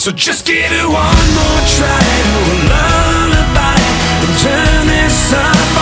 So just give it one more try. We'll lullaby and turn this up